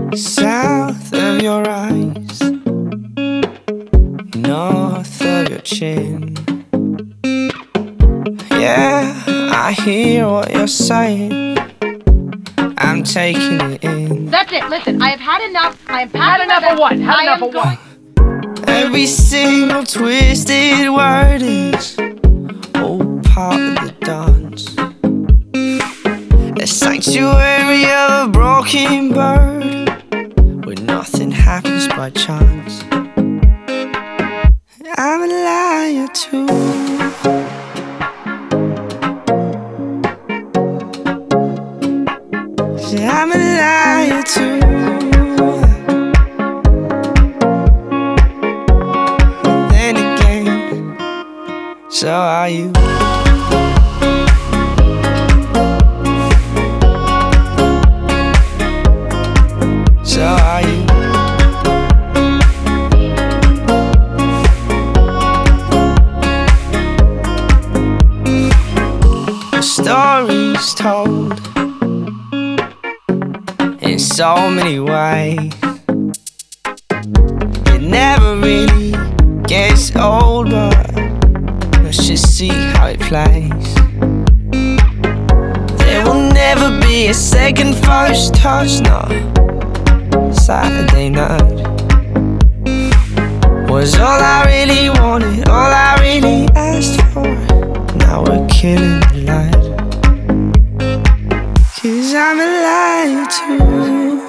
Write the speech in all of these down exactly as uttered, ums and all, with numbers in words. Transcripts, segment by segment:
South of your eyes, north of your chin. Yeah, I hear what you're saying, I'm taking it in. That's it, listen, I have had enough. I have Had enough of what? Had enough of what? Every single twisted word is all part of the dance. A sanctuary of a broken bird, where nothing happens by chance. I'm a liar too. I'm a liar too. But then again, so are you. So are you. The story's told in so many ways. It never really gets old, but let's just see how it plays. There will never be a second first touch, no. Saturday night was all I really wanted, all I really asked for. Now we're killing the light, 'cause I'm a liar too.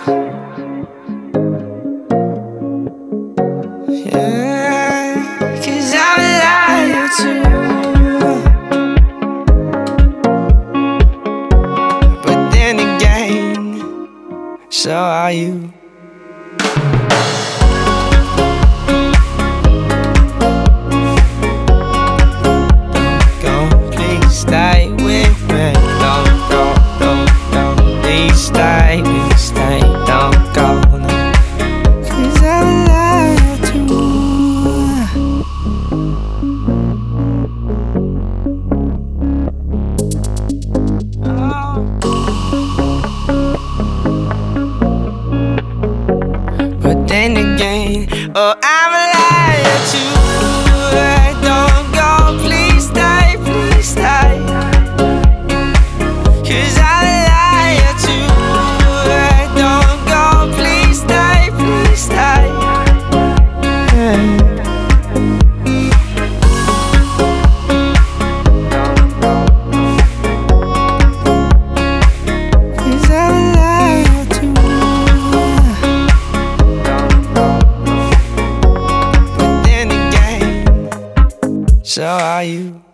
Yeah, 'cause I'm a liar too. But then again, so are you. Stay with me, don't go, don't go. Please stay, please stay, don't go, no. 'Cause I'm a liar too. Oh. But then again, oh, I'm a liar too. Don't go, please stay, please stay. 'Cause I'm a liar too. Don't go, please stay, please stay. Yeah. Cause I'm a liar too. But then again, so are you.